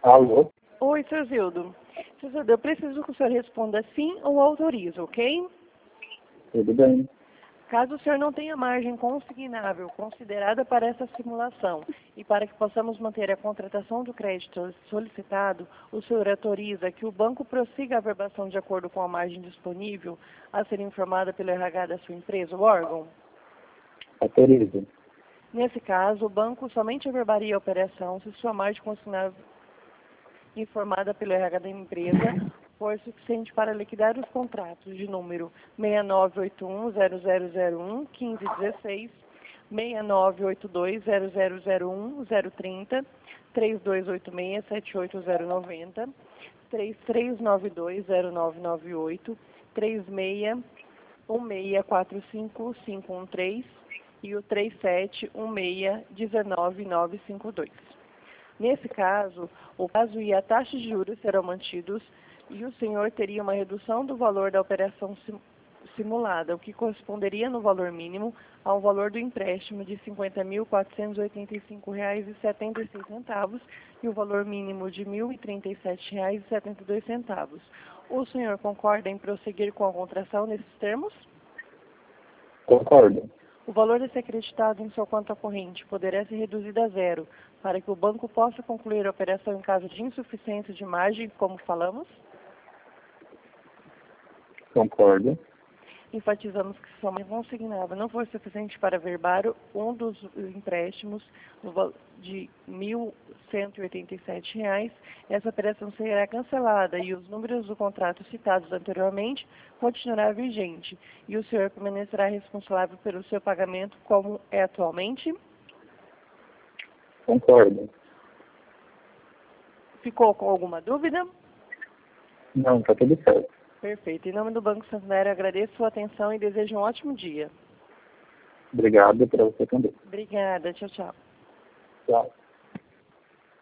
Alô? Oi, Sr. Zildo. Sr. Zildo, eu preciso que o senhor responda sim ou autoriza, ok? Tudo bem. Caso o senhor não tenha margem consignável considerada para essa simulação e para que possamos manter a contratação do crédito solicitado, o senhor autoriza que o banco prossiga a averbação de acordo com a margem disponível a ser informada pelo RH da sua empresa ou órgão? Autorizo. Nesse caso, o banco somente averbaria a operação se sua margem consignável informada pelo RH da empresa for suficiente para liquidar os contratos de número 6981-0001-1516, 6982-0001-030, 3286-78090, 3392-0998, 361645-513 e o 3716-19952. Nesse caso, o prazo e a taxa de juros serão mantidos e o senhor teria uma redução do valor da operação simulada, o que corresponderia no valor mínimo ao valor do empréstimo de R$ 50.485,76 e o valor mínimo de R$ 1.037,72. O senhor concorda em prosseguir com a contratação nesses termos? Concordo. O valor a ser acreditado em sua conta corrente poderá ser reduzido a zero, para que o banco possa concluir a operação em caso de insuficiência de margem, como falamos? Concordo. Enfatizamos que se sua margem consignada não for suficiente para averbar um dos empréstimos de R$ 1.187, essa operação será cancelada e os números do contrato citados anteriormente continuará vigente e o senhor permanecerá responsável pelo seu pagamento como é atualmente? Concordo. Ficou com alguma dúvida? Não, tá tudo certo. Perfeito. Em nome do Banco Santander, eu agradeço sua atenção e desejo um ótimo dia. Obrigado para você também. Obrigada. Tchau, tchau. Tchau.